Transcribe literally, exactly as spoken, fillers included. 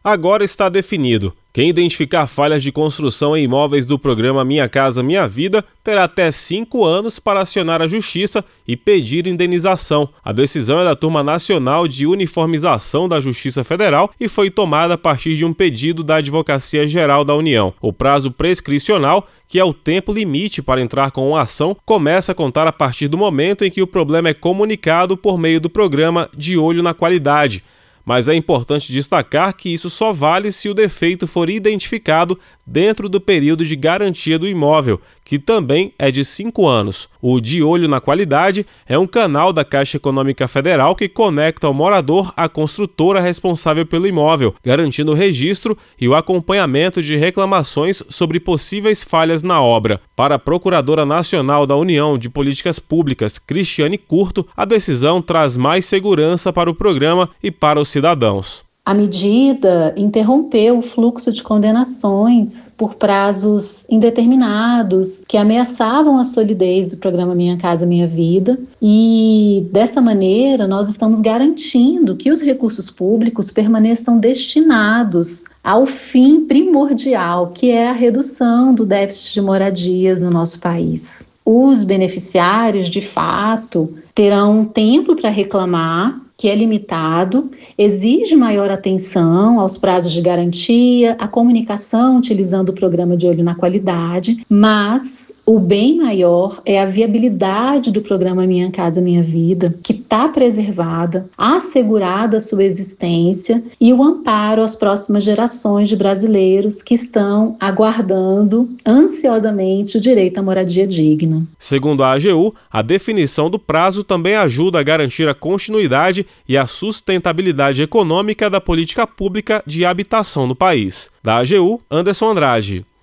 Agora está definido. Quem identificar falhas de construção em imóveis do programa Minha Casa Minha Vida terá até cinco anos para acionar a Justiça e pedir indenização. A decisão é da Turma Nacional de Uniformização da Justiça Federal e foi tomada a partir de um pedido da Advocacia Geral da União. O prazo prescricional, que é o tempo limite para entrar com uma ação, começa a contar a partir do momento em que o problema é comunicado por meio do programa De Olho na Qualidade. Mas é importante destacar que isso só vale se o defeito for identificado dentro do período de garantia do imóvel, que também é de cinco anos. O De Olho na Qualidade é um canal da Caixa Econômica Federal que conecta o morador à construtora responsável pelo imóvel, garantindo o registro e o acompanhamento de reclamações sobre possíveis falhas na obra. Para a Procuradora Nacional da União de Políticas Públicas, Cristiane Curto, a decisão traz mais segurança para o programa e para os cidadãos. A medida interrompeu o fluxo de condenações por prazos indeterminados que ameaçavam a solidez do programa Minha Casa Minha Vida e, dessa maneira, nós estamos garantindo que os recursos públicos permaneçam destinados ao fim primordial, que é a redução do déficit de moradias no nosso país. Os beneficiários, de fato, terão tempo para reclamar, que é limitado, exige maior atenção aos prazos de garantia, a comunicação utilizando o programa De Olho na Qualidade, mas o bem maior é a viabilidade do programa Minha Casa Minha Vida, que está preservada, assegurada a sua existência e o amparo às próximas gerações de brasileiros que estão aguardando ansiosamente o direito à moradia digna. Segundo a AGU, a definição do prazo também ajuda a garantir a continuidade e a sustentabilidade econômica da política pública de habitação no país. Da AGU, Anderson Andrade.